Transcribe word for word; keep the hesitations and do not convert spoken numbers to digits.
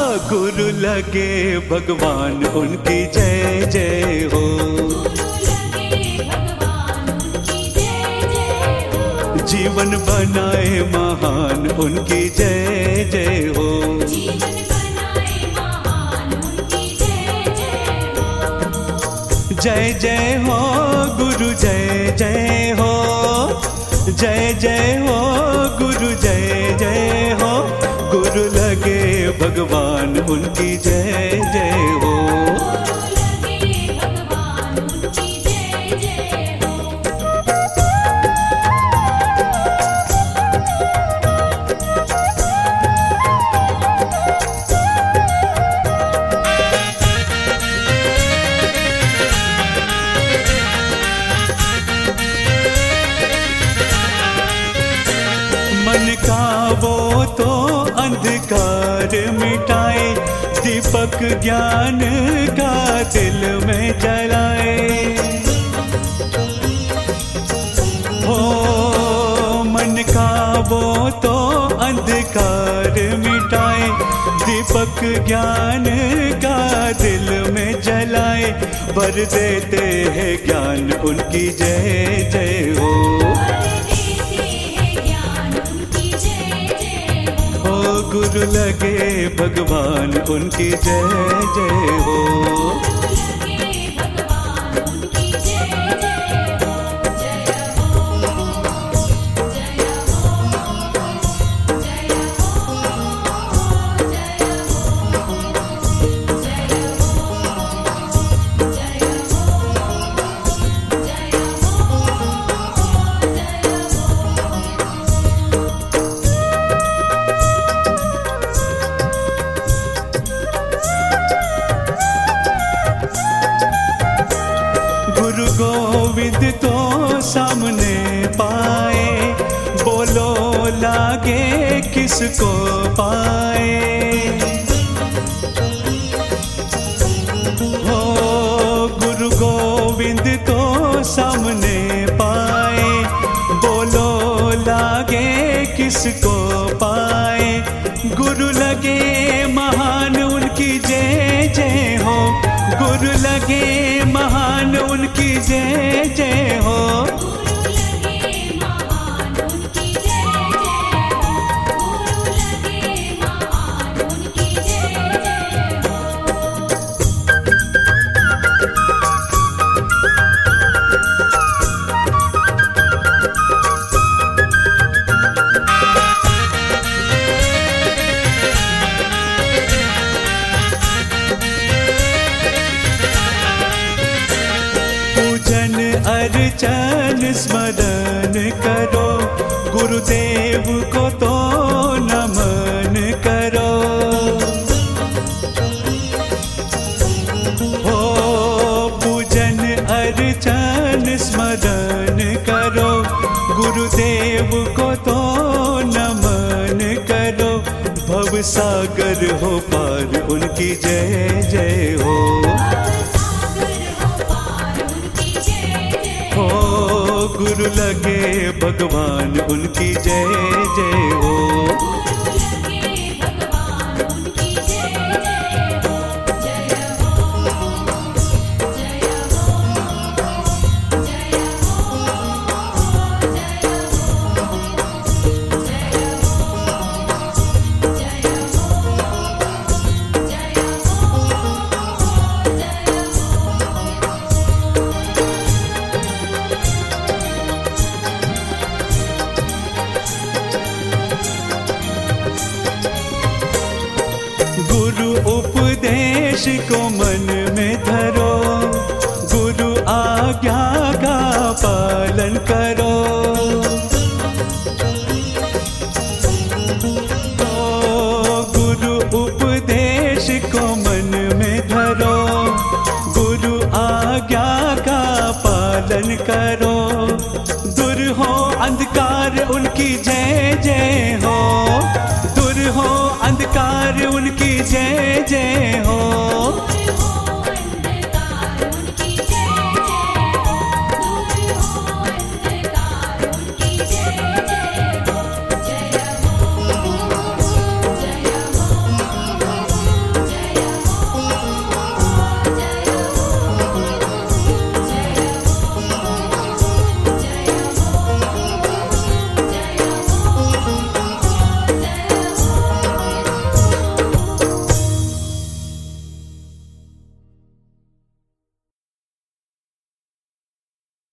गुरु लगे भगवान उनकी जय जय हो। जीवन बनाए महान उनकी जय जय हो। जय जय हो गुरु जय जय हो। जय जय हो गुरु जय जय हो। गुरु लगे भगवान उनकी जय जय हो। मन का वो तो अंधकार मिटाए, दीपक ज्ञान का दिल में जलाए। हो मन का वो तो अंधकार मिटाए, दीपक ज्ञान का दिल में जलाए। भर देते हैं ज्ञान उनकी जय जय हो। गुरु लगे भगवान उनकी जय जय हो। गोविंद तो सामने पाए, बोलो लागे किसको पाए। हो गुरु गोविंद तो सामने पाए, बोलो लागे किसको पाए। गुरु लगे महान उनकी जय जय हो। गुरु लगे महान उनकी जय जय हो। अर्चन स्मरण करो, गुरुदेव को तो नमन करो। हो पूजन अर्चन स्मरण करो, गुरुदेव को तो नमन करो। भव सागर हो पार उनकी जय जय हो। गुरु लगे भगवान उनकी जय जय हो। उपदेश को मन में धरो, गुरु आज्ञा का पालन करो। ओ गुरु उपदेश को मन में धरो, गुरु आज्ञा का पालन करो। दूर हो अंधकार उनकी जय जय